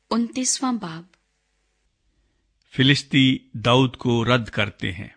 29वां बाब। फिलिस्ती दाऊद को रद्द करते हैं।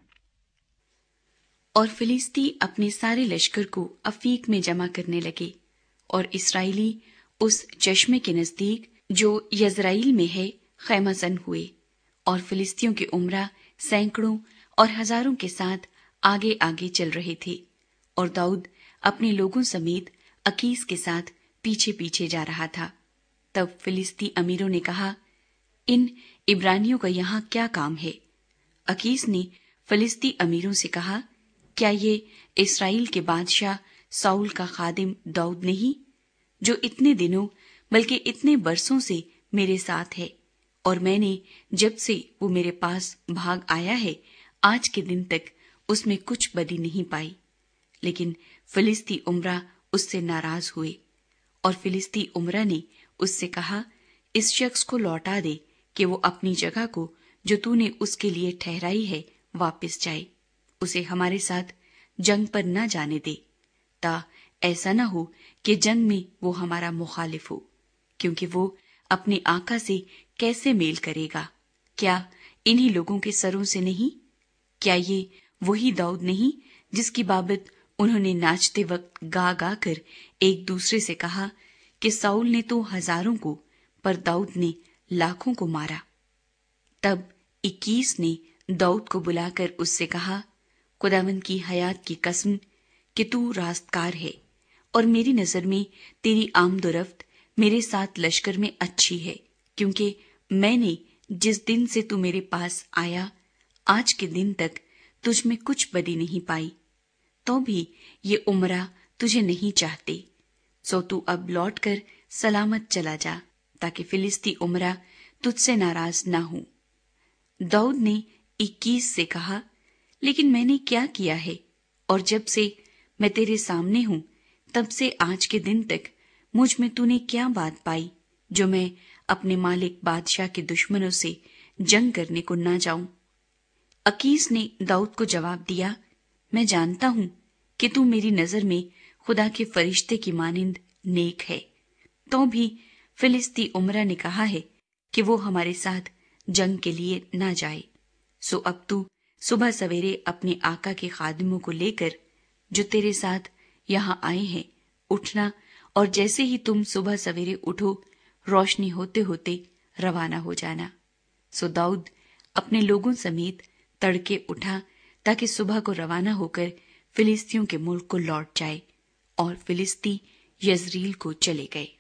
और फिलिस्ती अपने सारे लश्कर को अफीक में जमा करने लगे और इसराइली उस चश्मे के नजदीक जो यज़राइल में है खैमाजन हुए, और फिलिस्तियों के उमरा सैकड़ों और हजारों के साथ आगे आगे चल रहे थे, और दाऊद अपने लोगों समेत अकीस के साथ पीछे पीछे जा रहा था। तब फिलिस्ती अमीरों ने कहा, इन इब्रानियों का यहाँ क्या काम है? अकीस ने फिलिस्ती अमीरों से कहा, क्या ये इस्राएल के बादशाह साउल का खादिम दाऊद नहीं, जो इतने दिनों बल्कि इतने बरसों से मेरे साथ है, और मैंने जब से वो मेरे पास भाग आया है आज के दिन तक उसमें कुछ बदी नहीं पाई। लेकिन फिलिस्ती उमरा उससे नाराज हुए, और फिलिस्ती उमरा ने उससे कहा, इस शख्स को लौटा दे कि वो अपनी जगह को जो तूने उसके लिए ठहराई है वापस जाए। उसे हमारे साथ जंग पर न जाने दे, ता ऐसा न हो कि जंग में वो हमारा मुखालिफ हो, क्योंकि वो अपने आका से कैसे मेल करेगा? क्या इन्हीं लोगों के सरों से नहीं? क्या ये वही दाऊद नहीं जिसकी बाबत उन्होंने नाचते वक्त गा गा कर एक दूसरे से कहा कि साउल ने तो हजारों को पर दाऊद ने लाखों को मारा? तब 21 ने दाऊद को बुलाकर उससे कहा, खुदावंद की हयात की कसम कि तू रास्तकार है, और मेरी नजर में तेरी आमदोरफ्त मेरे साथ लश्कर में अच्छी है, क्योंकि मैंने जिस दिन से तू मेरे पास आया आज के दिन तक तुझ में कुछ बदी नहीं पाई। तो भी ये उमरा तुझे नहीं चाहते, सो तू अब लौट कर सलामत चला जा, ताकि फिलिस्ती उमरा तुझसे नाराज ना हो। दाऊद ने 21 से कहा, लेकिन मैंने क्या किया है? और जब से मैं तेरे सामने हूं तब से आज के दिन तक मुझ में तूने क्या बात पाई जो मैं अपने मालिक बादशाह के दुश्मनों से जंग करने को ना जाऊं? अकीस ने दाऊद को जवाब दिया, मैं जानता हूं कि तू मेरी नजर में खुदा के फरिश्ते की मानिंद नेक है। तो भी फिलिस्ती उमरा ने कहा है कि वो हमारे साथ जंग के लिए ना जाए। सो अब तू सुबह सवेरे अपने आका के खादिमों को लेकर जो तेरे साथ यहाँ आए हैं उठना, और जैसे ही तुम सुबह सवेरे उठो रोशनी होते होते रवाना हो जाना। सो दाऊद अपने लोगों समेत तड़के उठा ताकि सुबह को रवाना होकर फिलिस्तियों के मुल्क को लौट जाए, और फिलिस्ती यज़रील को चले गए।